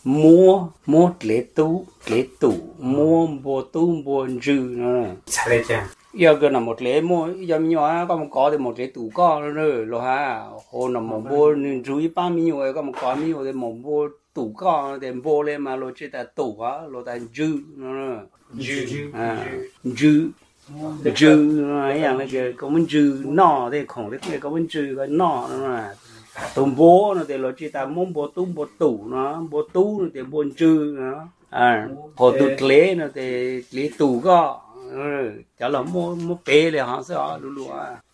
mua lễ tủ mua bộ tu bộ dư nữa sao đây cha giờ cái là một lễ mua giờ nhỏ có thì một lễ tủ con nữa rồi ha hồ là một bộ dư 30 nhiều có một con nhiều thì một bộ tủ con thì bộ lên mà lo chỉ là tủ á lo là dư nữa dư ấy là cái có mình dư nọ thì không biết có mình dư cái nọ nữa tôm bố nó thì lo chỉ ta muốn bộ tu bộ tủ nó bộ tu nó thì bộ dư nó hồ tụt lễ nó thì lễ tủ có chả là mua bể là họ sẽ lúa